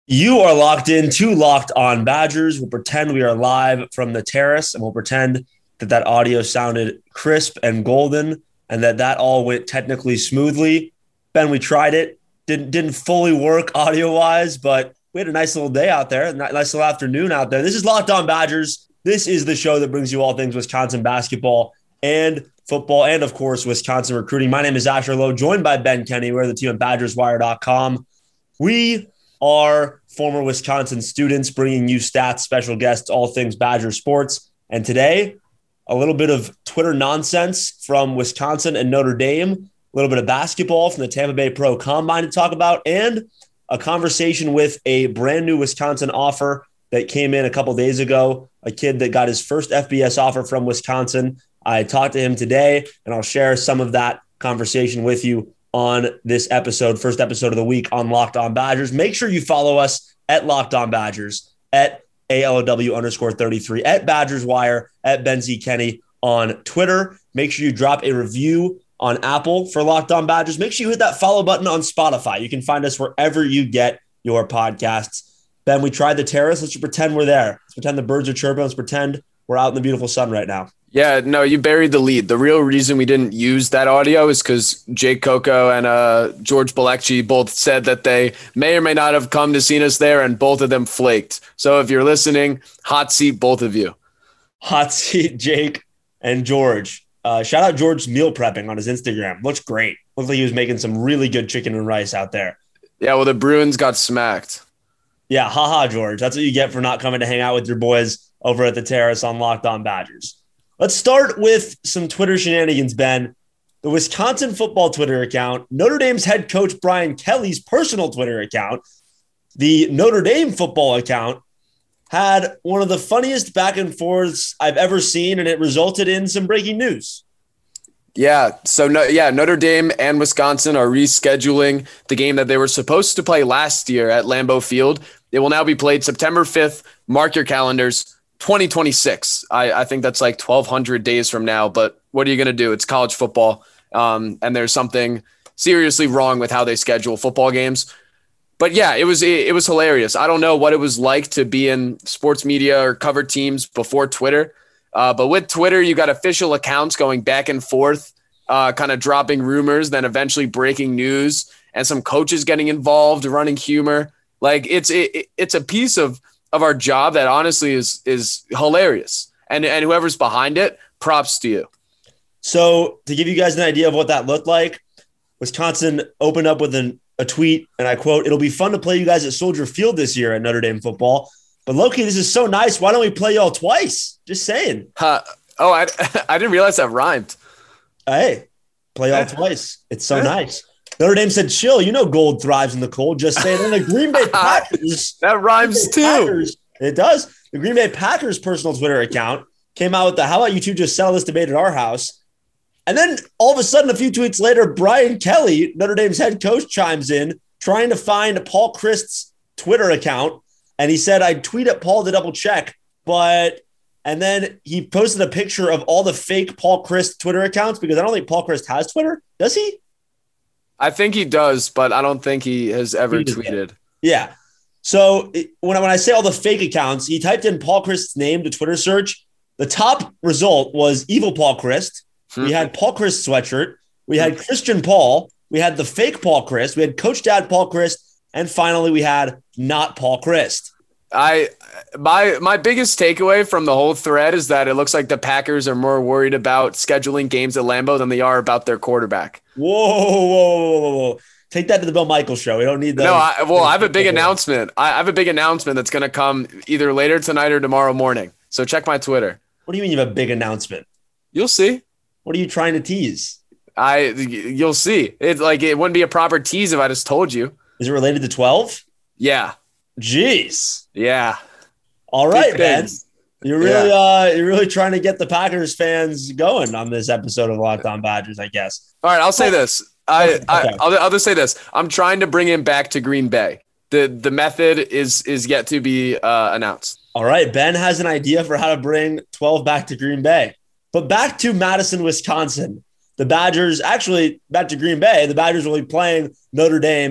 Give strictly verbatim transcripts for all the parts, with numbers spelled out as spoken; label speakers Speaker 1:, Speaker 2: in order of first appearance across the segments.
Speaker 1: You are locked in to Locked On Badgers. We'll pretend we are live from the terrace, and we'll pretend that that audio sounded crisp and golden and that that all went technically smoothly. Ben, we tried it. Didn't didn't fully work audio-wise, but we had a nice little day out there, a nice little afternoon out there. This is Locked On Badgers. This is the show that brings you all things Wisconsin basketball and football and, of course, Wisconsin recruiting. My name is Asher Lowe, joined by Ben Kenny. We're the team at Badgers Wire dot com. We are former Wisconsin students bringing you stats, special guests, all things Badger sports. And today, a little bit of Twitter nonsense from Wisconsin and Notre Dame, a little bit of basketball from the Tampa Bay Pro Combine to talk about, and a conversation with a brand new Wisconsin offer that came in a couple days ago, a kid that got his first F B S offer from Wisconsin. I talked to him today, and I'll share some of that conversation with you on this episode, first episode of the week on Locked On Badgers. Make sure you follow us at Locked On Badgers, at A L O W underscore thirty-three, at Badgers Wire, at Ben Z. Kenny on Twitter. Make sure you drop a review on Apple for Locked On Badgers. Make sure you hit that follow button on Spotify. You can find us wherever you get your podcasts. Ben, we tried the terrace. Let's just pretend we're there. Let's pretend the birds are chirping. Let's pretend we're out in the beautiful sun right now.
Speaker 2: Yeah, no, you buried the lead. The real reason we didn't use that audio is because Jake Coco and uh, George Balekchi both said that they may or may not have come to see us there, and both of them flaked. So if you're listening, hot seat, both of you.
Speaker 1: Hot seat, Jake and George. Uh, shout out George's meal prepping on his Instagram. Looks great. Looks like he was making some really good chicken and rice out there.
Speaker 2: Yeah, well, the Bruins got smacked.
Speaker 1: Yeah, haha, George. That's what you get for not coming to hang out with your boys over at the terrace on Locked On Badgers. Let's start with some Twitter shenanigans, Ben. The Wisconsin football Twitter account, Notre Dame's head coach Brian Kelly's personal Twitter account, the Notre Dame football account, had one of the funniest back and forths I've ever seen, and it resulted in some breaking news.
Speaker 2: Yeah, so no, yeah, Notre Dame and Wisconsin are rescheduling the game that they were supposed to play last year at Lambeau Field. It will now be played September fifth. Mark your calendars. twenty twenty-six. I, I think that's like twelve hundred days from now, but what are you going to do? It's college football, um, and there's something seriously wrong with how they schedule football games. But yeah, it was it, it was hilarious. I don't know what it was like to be in sports media or cover teams before Twitter, uh, but with Twitter, you got official accounts going back and forth, uh, kind of dropping rumors, then eventually breaking news, and some coaches getting involved, running humor. Like it's it, it's a piece of of our job that honestly is is hilarious. And and whoever's behind it, props to you.
Speaker 1: So to give you guys an idea of what that looked like, Wisconsin opened up with an, a tweet, and I quote, "It'll be fun to play you guys at Soldier Field this year at Notre Dame football. But low-key, this is so nice. Why don't we play y'all twice? Just saying."
Speaker 2: Huh. Oh, I, I didn't realize that rhymed.
Speaker 1: Hey, play y'all twice. It's so nice. Notre Dame said, "Chill. You know gold thrives in the cold. Just saying." And the Green Bay Packers.
Speaker 2: That rhymes too.
Speaker 1: Packers, it does. The Green Bay Packers personal Twitter account came out with the, "How about you two just settle this debate at our house?" And then all of a sudden, a few tweets later, Brian Kelly, Notre Dame's head coach, chimes in trying to find Paul Christ's Twitter account. And he said, "I'd tweet at Paul to double check, but," and then he posted a picture of all the fake Paul Christ Twitter accounts, because I don't think Paul Christ has Twitter. Does he?
Speaker 2: I think he does, but I don't think he has ever tweeted.
Speaker 1: Yeah. So it, when, I, when I say all the fake accounts, he typed in Paul Christ's name to Twitter search. The top result was Evil Paul Christ. We had Paul Christ sweatshirt. We had Christian Paul. We had the fake Paul Christ. We had Coach Dad Paul Christ. And finally, we had not Paul Christ.
Speaker 2: I my my biggest takeaway from the whole thread is that it looks like the Packers are more worried about scheduling games at Lambeau than they are about their quarterback.
Speaker 1: Whoa, whoa, whoa, whoa. Take that to the Bill Michaels show. We don't need that.
Speaker 2: No, I, well, I have a big announcement. I have a big announcement that's going to come either later tonight or tomorrow morning. So check my Twitter.
Speaker 1: What do you mean you have a big announcement?
Speaker 2: You'll see.
Speaker 1: What are you trying to tease?
Speaker 2: I you'll see. It's like it wouldn't be a proper tease if I just told you.
Speaker 1: Is it related to twelve?
Speaker 2: Yeah.
Speaker 1: Jeez.
Speaker 2: Yeah.
Speaker 1: All right, Ben. You're really yeah. uh you're really trying to get the Packers fans going on this episode of Locked On Badgers, I guess.
Speaker 2: All right, I'll say this. I, okay. I I'll, I'll just say this. I'm trying to bring him back to Green Bay. The the method is is yet to be uh, announced.
Speaker 1: All right, Ben has an idea for how to bring twelve back to Green Bay. But back to Madison, Wisconsin. The Badgers, actually back to Green Bay, the Badgers will be playing Notre Dame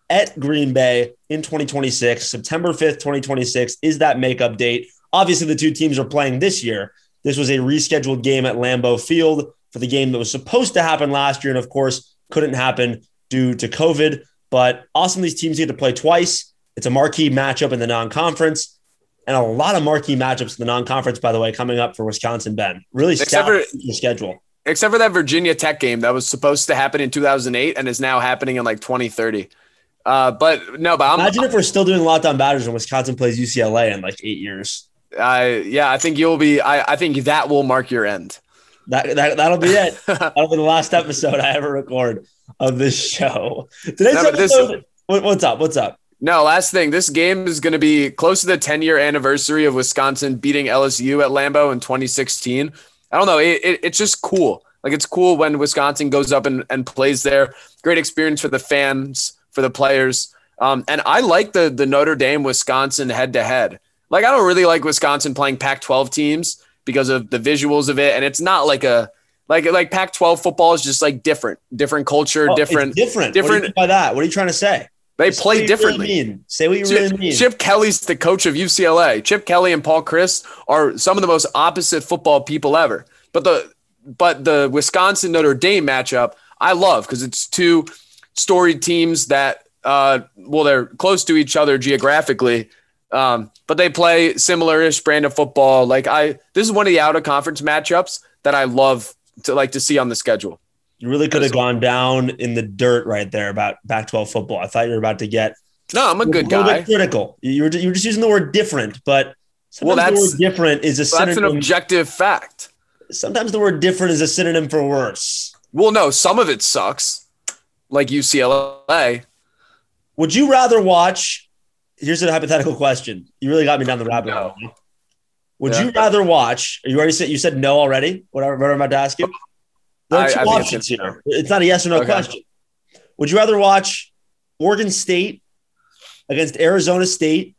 Speaker 1: at Green Bay in twenty twenty-six. September fifth, twenty twenty-six is that makeup date. Obviously, the two teams are playing this year. This was a rescheduled game at Lambeau Field for the game that was supposed to happen last year and, of course, couldn't happen due to COVID. But awesome, these teams get to play twice. It's a marquee matchup in the non-conference. And a lot of marquee matchups in the non-conference, by the way, coming up for Wisconsin, Ben. Really stacked the schedule.
Speaker 2: Except for that Virginia Tech game that was supposed to happen in two thousand eight and is now happening in like twenty thirty. Uh, but no, but I'm,
Speaker 1: Imagine if we're still doing Locked On Badgers and Wisconsin plays U C L A in like eight years.
Speaker 2: Uh, yeah, I think you'll be, I, I think that will mark your end.
Speaker 1: That, that, that'll be it. That'll be the last episode I ever record of this show. Today's
Speaker 2: no,
Speaker 1: episode,
Speaker 2: this,
Speaker 1: what, what's up? What's up?
Speaker 2: No, last thing. This game is going to be close to the ten-year anniversary of Wisconsin beating L S U at Lambeau in twenty sixteen. I don't know. It, it, it's just cool. Like, it's cool when Wisconsin goes up and, and plays there. Great experience for the fans, for the players. Um, and I like the the Notre Dame-Wisconsin head-to-head. Like, I don't really like Wisconsin playing Pac twelve teams because of the visuals of it. And it's not like a like like Pac twelve football is just like different, different culture,
Speaker 1: oh,
Speaker 2: different,
Speaker 1: different.
Speaker 2: different.
Speaker 1: What do you mean by that? What are you trying to say?
Speaker 2: They
Speaker 1: Say
Speaker 2: play differently.
Speaker 1: Really mean. Say what you
Speaker 2: Chip,
Speaker 1: really mean.
Speaker 2: Chip Kelly's the coach of U C L A. Chip Kelly and Paul Chryst are some of the most opposite football people ever. But the but the Wisconsin Notre Dame matchup I love because it's two storied teams that uh, well they're close to each other geographically, um, but they play similar-ish brand of football. Like I, this is one of the out of conference matchups that I love to like to see on the schedule.
Speaker 1: You really could have gone down in the dirt right there about Pac twelve football. I thought you were about to get.
Speaker 2: No, I'm a good
Speaker 1: a little
Speaker 2: guy.
Speaker 1: Bit critical. You were you were just using the word different, but sometimes
Speaker 2: well,
Speaker 1: the word different is a
Speaker 2: well,
Speaker 1: synonym.
Speaker 2: That's an objective fact.
Speaker 1: Sometimes the word different is a synonym for worse.
Speaker 2: Well, no, some of it sucks, like U C L A.
Speaker 1: Would you rather watch? Here's a hypothetical question. You really got me down the rabbit hole.
Speaker 2: No.
Speaker 1: Would
Speaker 2: Yeah.
Speaker 1: you rather watch? You already said you said no already. Whatever, what I'm about to ask you. There are
Speaker 2: I-
Speaker 1: two
Speaker 2: I think
Speaker 1: options
Speaker 2: it's
Speaker 1: here. It's not a yes or no
Speaker 2: Okay.
Speaker 1: question. Would you rather watch Oregon State against Arizona State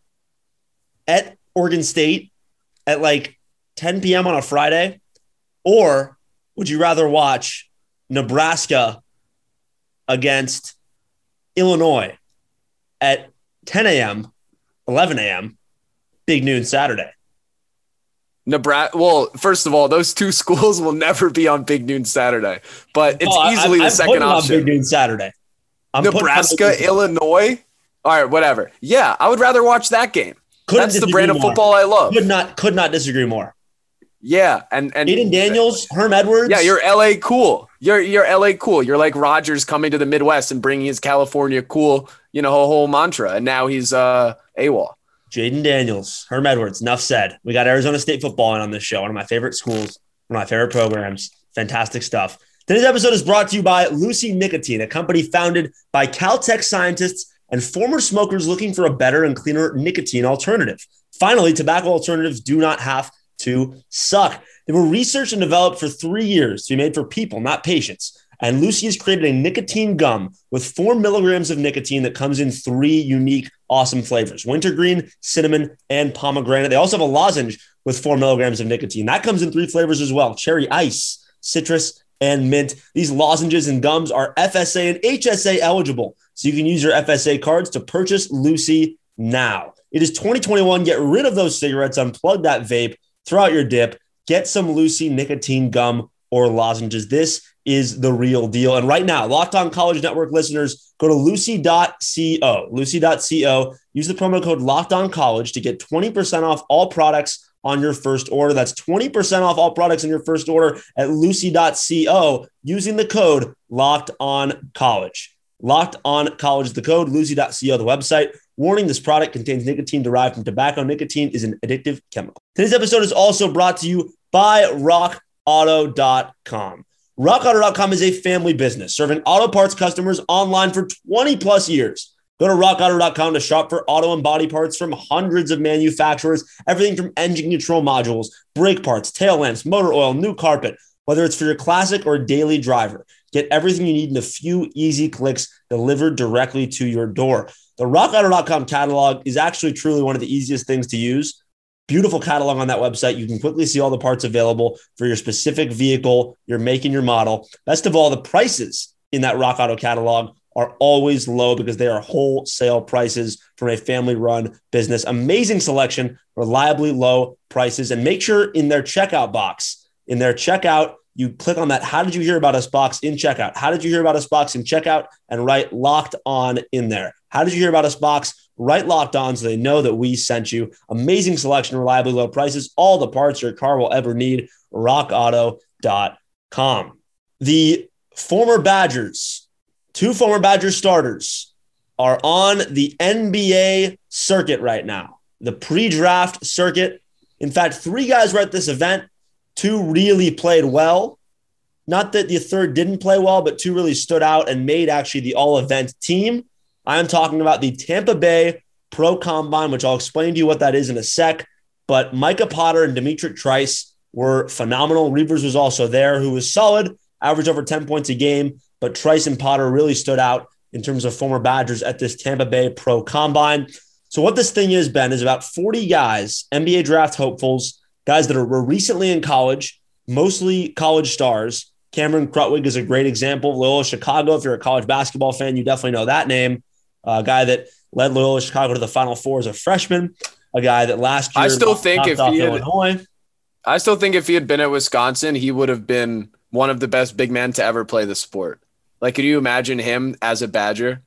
Speaker 1: at Oregon State at like ten p.m. on a Friday, or would you rather watch Nebraska against Illinois at ten a.m., eleven a.m., big noon Saturday?
Speaker 2: Nebraska. Well, first of all, those two schools will never be on Big Noon Saturday, but it's
Speaker 1: Oh,
Speaker 2: easily
Speaker 1: I,
Speaker 2: the
Speaker 1: I'm
Speaker 2: second
Speaker 1: putting on
Speaker 2: option.
Speaker 1: Big noon Saturday. I'm putting on
Speaker 2: Nebraska,
Speaker 1: Big Noon.
Speaker 2: Illinois. All right, whatever. Yeah, I would rather watch that game.
Speaker 1: Couldn't
Speaker 2: That's the
Speaker 1: disagree
Speaker 2: brand of
Speaker 1: more.
Speaker 2: football I love.
Speaker 1: Could not, could not disagree more.
Speaker 2: Yeah, and and
Speaker 1: Aiden Daniels, Herm Edwards.
Speaker 2: yeah, you're L A cool. You're you're L A cool. You're like Rodgers coming to the Midwest and bringing his California cool, you know, whole, whole mantra, and now he's uh AWOL.
Speaker 1: Jaden Daniels, Herm Edwards. Enough said. We got Arizona State football in on this show. One of my favorite schools, one of my favorite programs. Fantastic stuff. Today's episode is brought to you by Lucy Nicotine, a company founded by Caltech scientists and former smokers looking for a better and cleaner nicotine alternative. Finally, tobacco alternatives do not have to suck. They were researched and developed for three years to be made for people, not patients. And Lucy has created a nicotine gum with four milligrams of nicotine that comes in three unique, awesome flavors: wintergreen, cinnamon, and pomegranate. They also have a lozenge with four milligrams of nicotine. That comes in three flavors as well: cherry ice, citrus, and mint. These lozenges and gums are F S A and H S A eligible, so you can use your F S A cards to purchase Lucy now. It is twenty twenty-one. Get rid of those cigarettes, unplug that vape, throw out your dip, get some Lucy nicotine gum or lozenges. This is the real deal. And right now, Locked On College Network listeners, go to lucy dot co. lucy dot co. Use the promo code Locked On College to get twenty percent off all products on your first order. That's twenty percent off all products in your first order at lucy dot co using the code Locked On College. Locked On College is the code, lucy dot co, the website. Warning, this product contains nicotine derived from tobacco. Nicotine is an addictive chemical. Today's episode is also brought to you by rock auto dot com. rock auto dot com is a family business serving auto parts customers online for twenty plus years. Go to rock auto dot com to shop for auto and body parts from hundreds of manufacturers, everything from engine control modules, brake parts, tail lamps, motor oil, new carpet. Whether it's for your classic or daily driver, get everything you need in a few easy clicks delivered directly to your door. The rock auto dot com catalog is actually truly one of the easiest things to use. Beautiful catalog on that website. You can quickly see all the parts available for your specific vehicle, your make and your model. Best of all, the prices in that Rock Auto catalog are always low because they are wholesale prices from a family-run business. Amazing selection, reliably low prices, and make sure in their checkout box, in their checkout, you click on that "How did you hear about us" box in checkout. How did you hear about us box in checkout, and write "Locked On" in there. How did you hear about us box? Write "Locked On" so they know that we sent you. Amazing selection, reliably low prices, all the parts your car will ever need. rock auto dot com. The former Badgers, two former Badgers starters, are on the N B A circuit right now, the pre-draft circuit. In fact, three guys were at this event. Two really played well. Not that the third didn't play well, but two really stood out and made actually the all-event team. I'm talking about the Tampa Bay Pro Combine, which I'll explain to you what that is in a sec. But Micah Potter and Demetric Trice were phenomenal. Reavers was also there, who was solid, averaged over ten points a game. But Trice and Potter really stood out in terms of former Badgers at this Tampa Bay Pro Combine. So what this thing is, Ben, is about forty guys, N B A draft hopefuls, guys that are, were recently in college, mostly college stars. Cameron Krutwig is a great example. Loyola Chicago, if you're a college basketball fan, you definitely know that name. A guy that led Loyola Chicago to the Final Four as a freshman. A guy that last year
Speaker 2: I still think if he had,
Speaker 1: Illinois.
Speaker 2: I still think if he had been at Wisconsin, he would have been one of the best big men to ever play the sport. Like, could you imagine him as a Badger?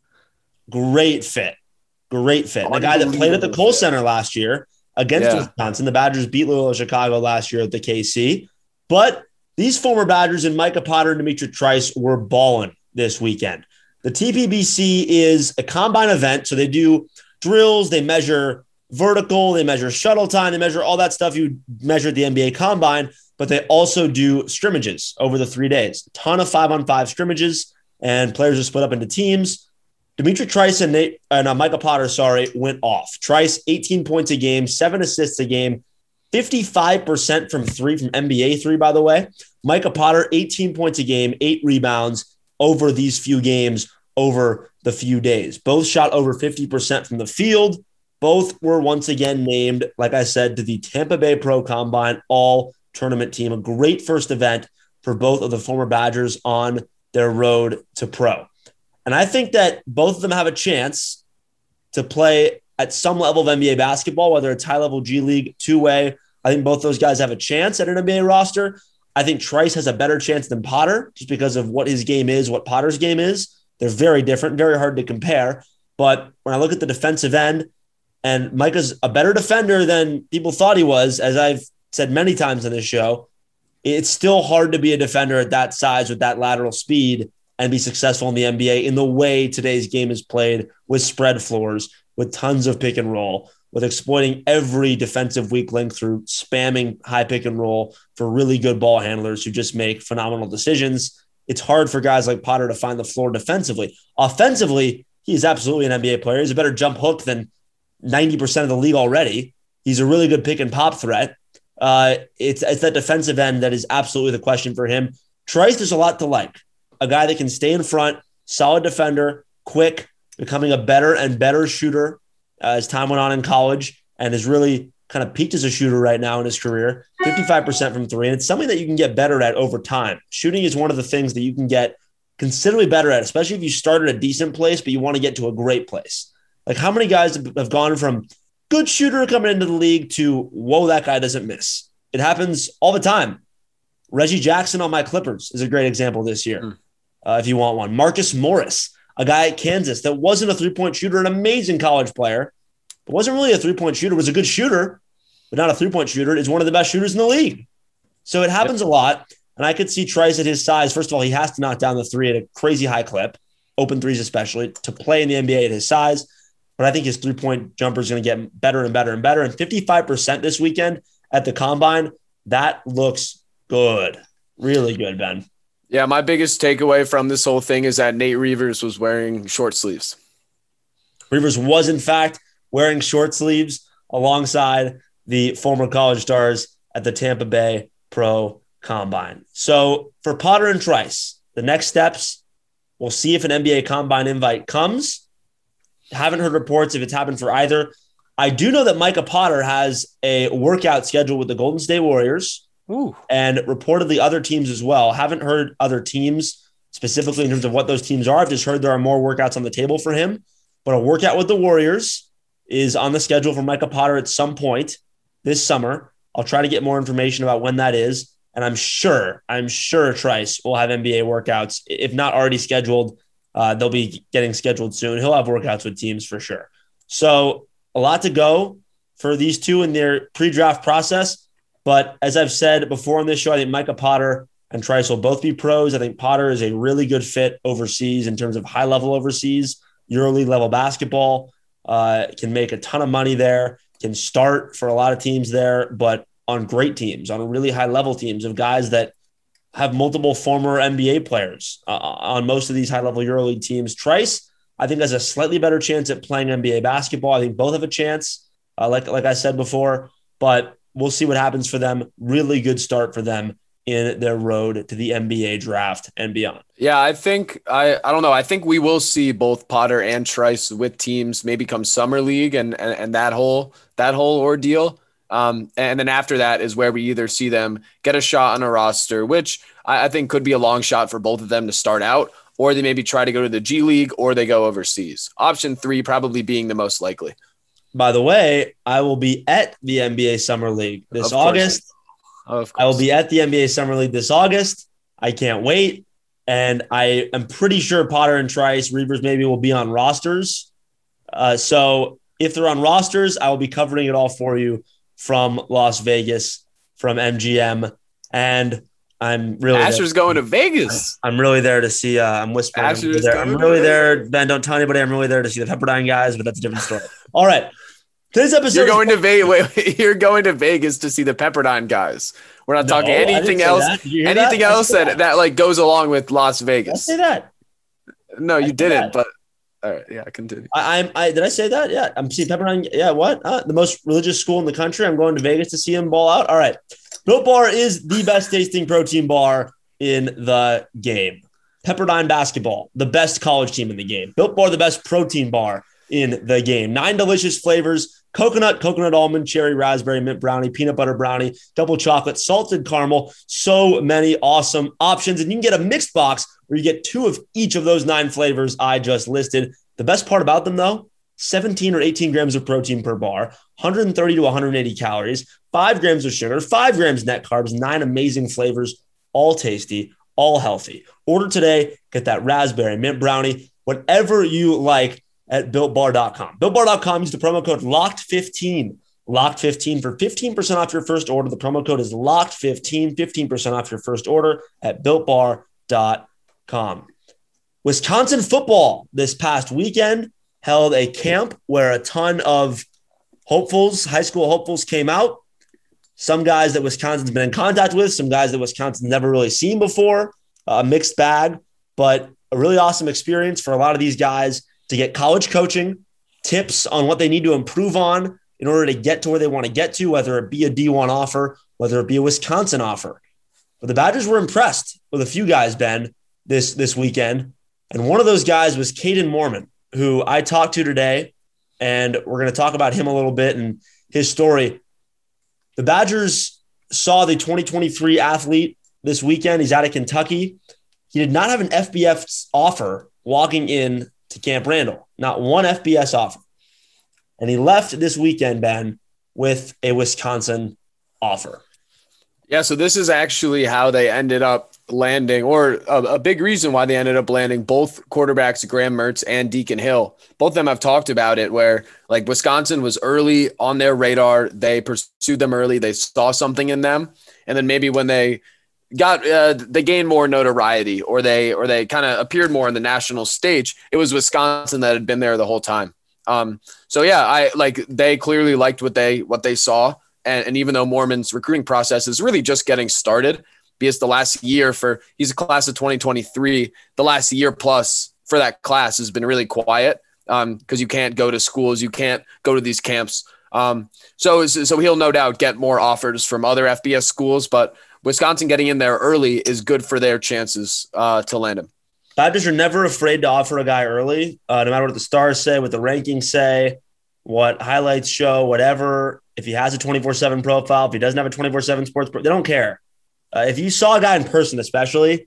Speaker 1: Great fit. Great fit. The guy that played at the Kohl Center last year against yeah. Wisconsin. The Badgers beat Loyola Chicago last year at the K C. But these former Badgers and Micah Potter and Demetric Trice were balling this weekend. The T P B C is a combine event, so they do drills, they measure vertical, they measure shuttle time, they measure all that stuff you measure at the N B A Combine, but they also do scrimmages over the three days. A ton of five-on-five scrimmages, and players are split up into teams. Demetric Trice and, Nate, and uh, Micah Potter, sorry, went off. Trice, eighteen points a game, seven assists a game, fifty-five percent from three, from N B A three, by the way. Micah Potter, eighteen points a game, eight rebounds over these few games, over the few days. Both shot over fifty percent from the field. Both were once again named, like I said, to the Tampa Bay Pro Combine all-tournament team. A great first event for both of the former Badgers on their road to pro. And I think that both of them have a chance to play at some level of N B A basketball, whether it's high-level G League, two-way. I think both those guys have a chance at an N B A roster. I think Trice has a better chance than Potter just because of what his game is, what Potter's game is. They're very different, very hard to compare. But when I look at the defensive end, and Micah's a better defender than people thought he was, as I've said many times on this show, it's still hard to be a defender at that size with that lateral speed and be successful in the N B A in the way today's game is played, with spread floors, with tons of pick and roll, with exploiting every defensive weak link through spamming high pick and roll for really good ball handlers who just make phenomenal decisions. It's hard for guys like Potter to find the floor defensively. Offensively, he's absolutely an N B A player. He's a better jump hook than ninety percent of the league already. He's a really good pick and pop threat. Uh, it's, it's that defensive end that is absolutely the question for him. Trice, there's a lot to like. A guy that can stay in front, solid defender, quick, becoming a better and better shooter uh, as time went on in college, and has really kind of peaked as a shooter right now in his career, fifty-five percent from three. And it's something that you can get better at over time. Shooting is one of the things that you can get considerably better at, especially if you start at a decent place, but you want to get to a great place. Like, how many guys have gone from good shooter coming into the league to, whoa, that guy doesn't miss? It happens all the time. Reggie Jackson on my Clippers is a great example this year, mm. uh, if you want one. Marcus Morris, a guy at Kansas that wasn't a three-point shooter, an amazing college player, but wasn't really a three-point shooter, was a good shooter, but not a three-point shooter, is one of the best shooters in the league. So it happens a lot, and I could see Trice at his size. First of all, he has to knock down the three at a crazy high clip, open threes especially, to play in the N B A at his size. But I think his three-point jumper is going to get better and better and better. And fifty-five percent this weekend at the Combine, that looks good. Really good, Ben.
Speaker 2: Yeah, my biggest takeaway from this whole thing is that Nate Reavers was wearing short sleeves.
Speaker 1: Reavers was, in fact, wearing short sleeves alongside the former college stars at the Tampa Bay Pro Combine. So for Potter and Trice, the next steps, we'll see if an N B A Combine invite comes. Haven't heard reports if it's happened for either. I do know that Micah Potter has a workout scheduled with the Golden State Warriors. Ooh. And reportedly other teams as well. Haven't heard other teams specifically in terms of what those teams are. I've just heard there are more workouts on the table for him, but a workout with the Warriors is on the schedule for Micah Potter at some point this summer. I'll try to get more information about when that is. And I'm sure, I'm sure Trice will have N B A workouts. If not already scheduled, uh, they'll be getting scheduled soon. He'll have workouts with teams for sure. So a lot to go for these two in their pre-draft process. But as I've said before on this show, I think Micah Potter and Trice will both be pros. I think Potter is a really good fit overseas in terms of high level overseas, EuroLeague level basketball, uh, can make a ton of money there, can start for a lot of teams there, but on great teams, on really high level teams of guys that have multiple former N B A players uh, on most of these high level EuroLeague teams. Trice, I think, has a slightly better chance at playing N B A basketball. I think both have a chance, uh, like, like I said before, but we'll see what happens for them. Really good start for them in their road to the N B A draft and beyond.
Speaker 2: Yeah, I think I I don't know. I think we will see both Potter and Trice with teams maybe come summer league and and, and that whole that whole ordeal. Um, and then after that is where we either see them get a shot on a roster, which I, I think could be a long shot for both of them to start out, or they maybe try to go to the G League or they go overseas. Option three probably being the most likely.
Speaker 1: By the way, I will be at the N B A Summer League this August.
Speaker 2: Of course.
Speaker 1: I will be at the N B A Summer League this August. I can't wait. And I am pretty sure Potter and Trice, Reavers maybe, will be on rosters. Uh, so if they're on rosters, I will be covering it all for you from Las Vegas, from M G M. And I'm really
Speaker 2: Asher's going to Vegas.
Speaker 1: I'm really there to see. Uh, I'm whispering. I'm really, there. I'm really there. Ben, don't tell anybody. I'm really there to see the Pepperdine guys, but that's a different story. All right. Today's episode. You're
Speaker 2: going to Vegas. Wait, wait, you're going to Vegas to see the Pepperdine guys. We're not no, talking anything else. Anything that? else that, that that like goes along with Las Vegas.
Speaker 1: Did I say that?
Speaker 2: No, you didn't. That. But all right, yeah, continue.
Speaker 1: I, I'm. I did I say that? Yeah, I'm seeing Pepperdine. Yeah, what? Uh, the most religious school in the country. I'm going to Vegas to see him ball out. All right. Built Bar is the best tasting protein bar in the game. Pepperdine basketball, the best college team in the game. Built Bar, the best protein bar in the game. Nine delicious flavors: coconut, coconut almond, cherry, raspberry, mint brownie, peanut butter brownie, double chocolate, salted caramel. So many awesome options. And you can get a mixed box where you get two of each of those nine flavors I just listed. The best part about them, though, seventeen or eighteen grams of protein per bar, one thirty to one eighty calories, five grams of sugar, five grams net carbs, nine amazing flavors, all tasty, all healthy. Order today, get that raspberry, mint brownie, whatever you like at built bar dot com. built bar dot com, use the promo code locked fifteen, locked fifteen for fifteen percent off your first order. The promo code is locked fifteen, fifteen percent off your first order at built bar dot com. Wisconsin football this past weekend held a camp where a ton of hopefuls, high school hopefuls came out. Some guys that Wisconsin's been in contact with, some guys that Wisconsin's never really seen before, a mixed bag, but a really awesome experience for a lot of these guys to get college coaching, tips on what they need to improve on in order to get to where they want to get to, whether it be a D one offer, whether it be a Wisconsin offer. But the Badgers were impressed with a few guys, Ben, this, this weekend. And one of those guys was Caden Mormon, who I talked to today, and we're going to talk about him a little bit and his story. The Badgers saw the twenty twenty-three athlete this weekend. He's out of Kentucky. He did not have an F B S offer walking in to Camp Randall, not one F B S offer. And he left this weekend, Ben, with a Wisconsin offer.
Speaker 2: Yeah, so this is actually how they ended up landing, or a, a big reason why they ended up landing both quarterbacks, Graham Mertz and Deacon Hill. Both of them have talked about it, where like Wisconsin was early on their radar. They pursued them early. They saw something in them. And then maybe when they got, uh, they gained more notoriety, or they, or they kind of appeared more on the national stage, it was Wisconsin that had been there the whole time. Um, so yeah, I like, they clearly liked what they, what they saw. And, and even though Mormon's recruiting process is really just getting started, because the last year for, he's a class of twenty twenty-three, the last year plus for that class has been really quiet um, because you can't go to schools, you can't go to these camps. Um, so, so he'll no doubt get more offers from other F B S schools, but Wisconsin getting in there early is good for their chances uh, to land him.
Speaker 1: Badgers are never afraid to offer a guy early, uh, no matter what the stars say, what the rankings say, what highlights show, whatever. If he has a twenty-four seven profile, if he doesn't have a twenty-four seven sports pro, they don't care. Uh, if you saw a guy in person, especially,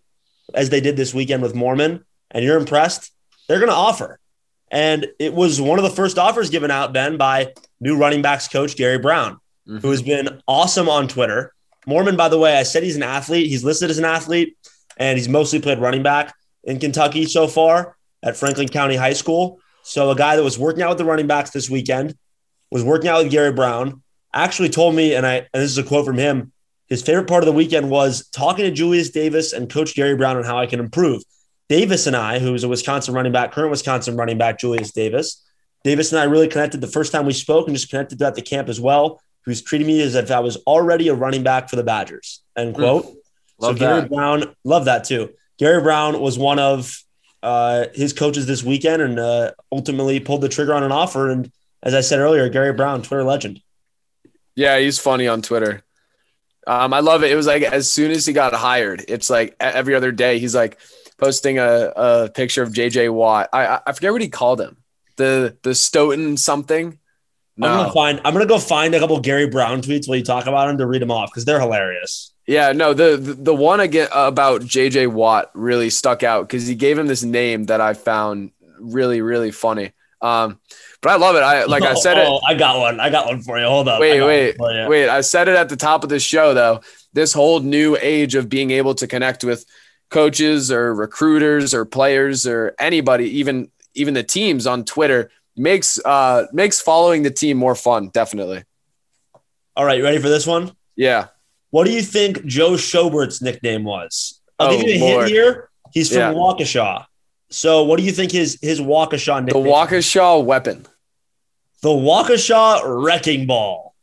Speaker 1: as they did this weekend with Mormon, and you're impressed, they're going to offer. And it was one of the first offers given out, Ben, by new running backs coach Gary Brown, mm-hmm. who has been awesome on Twitter. Mormon, by the way, I said he's an athlete. He's listed as an athlete, and he's mostly played running back in Kentucky so far at Franklin County High School. So a guy that was working out with the running backs this weekend, was working out with Gary Brown, actually told me, and I and this is a quote from him, his favorite part of the weekend was talking to Julius Davis and Coach Gary Brown on how I can improve. Davis and I, who's a Wisconsin running back, current Wisconsin running back, Julius Davis, Davis and I really connected the first time we spoke and just connected at the camp as well. He was treating me as if I was already a running back for the Badgers, end quote. Mm,
Speaker 2: love
Speaker 1: so Gary
Speaker 2: that.
Speaker 1: Brown, love that too. Gary Brown was one of uh, his coaches this weekend and uh, ultimately pulled the trigger on an offer. And as I said earlier, Gary Brown, Twitter legend.
Speaker 2: Yeah, he's funny on Twitter. Um, I love it. It was like as soon as he got hired, it's like every other day he's like posting a, a picture of J J Watt. I I forget what he called him. The the Stoughton something. No.
Speaker 1: I'm gonna find. I'm gonna go find a couple Gary Brown tweets while you talk about him to read them off because they're hilarious.
Speaker 2: Yeah, no, the the, the one again about J J Watt really stuck out because he gave him this name that I found really really funny. Um, but I love it. I like
Speaker 1: oh,
Speaker 2: I said
Speaker 1: oh,
Speaker 2: it.
Speaker 1: I got one. I got one for you. Hold up.
Speaker 2: Wait, wait, wait. I said it at the top of the show though. This whole new age of being able to connect with coaches or recruiters or players or anybody, even even the teams on Twitter makes uh makes following the team more fun. Definitely.
Speaker 1: All right, you ready for this one?
Speaker 2: Yeah.
Speaker 1: What do you think Joe Schobert's nickname was? I'll
Speaker 2: oh,
Speaker 1: give you a
Speaker 2: Lord.
Speaker 1: hint here. He's from
Speaker 2: yeah.
Speaker 1: Waukesha. So what do you think his his Waukesha nickname?
Speaker 2: The Waukesha weapon.
Speaker 1: The Waukesha wrecking ball.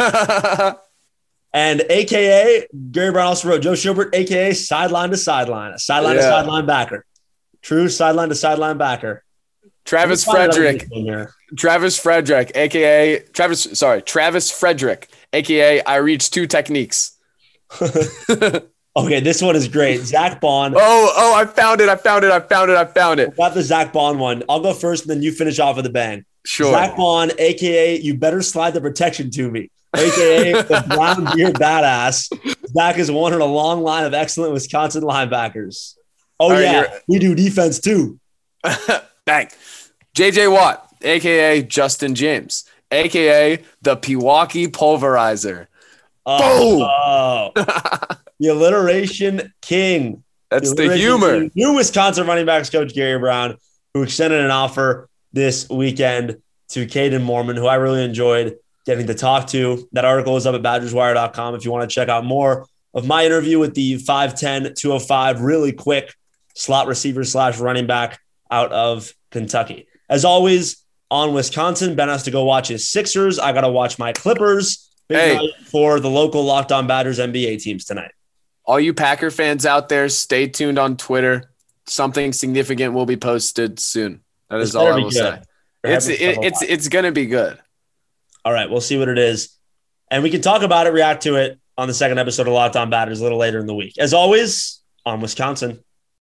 Speaker 1: And A K A, Gary Brown also wrote Joe Schobert, A K A sideline to sideline, a sideline yeah. to sideline backer. True sideline to sideline backer.
Speaker 2: Travis Frederick. Travis Frederick, A K A Travis, sorry, Travis Frederick, A K A I reach two techniques.
Speaker 1: Okay, this one is great. Zach Bond.
Speaker 2: Oh, oh, I found it. I found it. I found it. I found it.
Speaker 1: I got the Zach Bond one. I'll go first and then you finish off with a bang.
Speaker 2: Sure.
Speaker 1: Zach Bond, A K A you better slide the protection to me. A K A the brown beard badass. Zach is one in a long line of excellent Wisconsin linebackers. Oh, right, yeah. We do defense too.
Speaker 2: Bang. J J Watt, A K A Justin James, A K A the Pewaukee Pulverizer.
Speaker 1: Oh, Boom. Oh. The alliteration king.
Speaker 2: That's
Speaker 1: the,
Speaker 2: the humor.
Speaker 1: King. New Wisconsin running backs coach Gary Brown, who extended an offer this weekend to Caden Mormon, who I really enjoyed getting to talk to. That article is up at badgers wire dot com if you want to check out more of my interview with the five ten, two oh five, really quick slot receiver slash running back out of Kentucky. As always, on Wisconsin, Ben has to go watch his Sixers. I got to watch my Clippers. Big
Speaker 2: hey.
Speaker 1: night for the local Locked On Badgers N B A teams tonight.
Speaker 2: All you Packer fans out there, stay tuned on Twitter. Something significant will be posted soon. That is all I will good. say. It's it, it's it's going to be good.
Speaker 1: All right, we'll see what it is. And we can talk about it, react to it on the second episode of Locked On Badgers a little later in the week. As always, on Wisconsin.